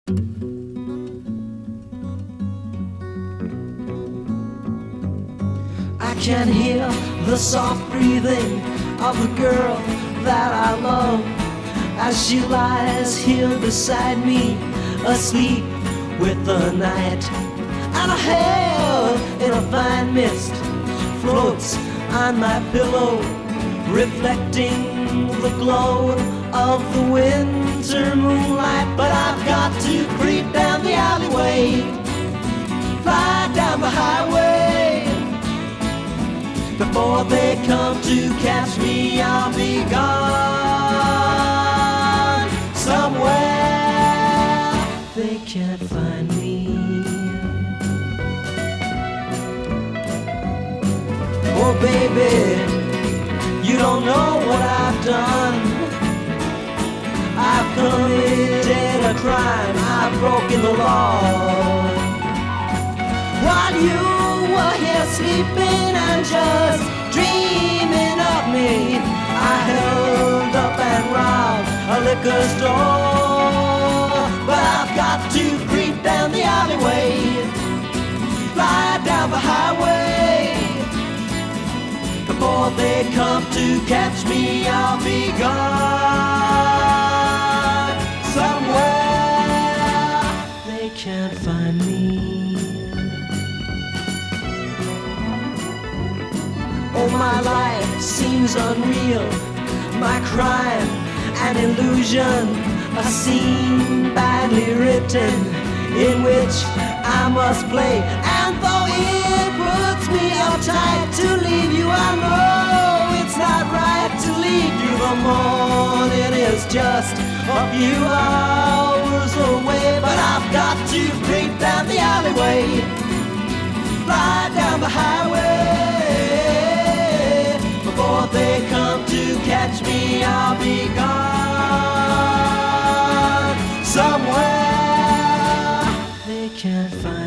I can hear the soft breathing of the girl that I love as she lies here beside me, asleep with the night. And her hair in a fine mist floats on my pillow, reflecting the glow of the winter moonlight. But I've got to creep down the alleyway, fly down the highway. Before they come to catch me, I'll be gone somewhere they can't find me. Oh baby, you don't know what I've done. I've committed a crime, I've broken the law. While you were here sleeping and just dreaming of me, I held up and robbed a liquor store. But I've got to creep down the alleyway, fly down the highway. Before they come to catch me, I'll be gone somewhere they can't find me. Oh, my life seems unreal, my crime an illusion, a scene badly written in which I must play. And though it puts me uptight to leave you, I know it's not right to leave you. The morning is just a few hours away, but I've got to creep down the alleyway, fly down the highway. Before they come to catch me, I'll be gone somewhere they can't find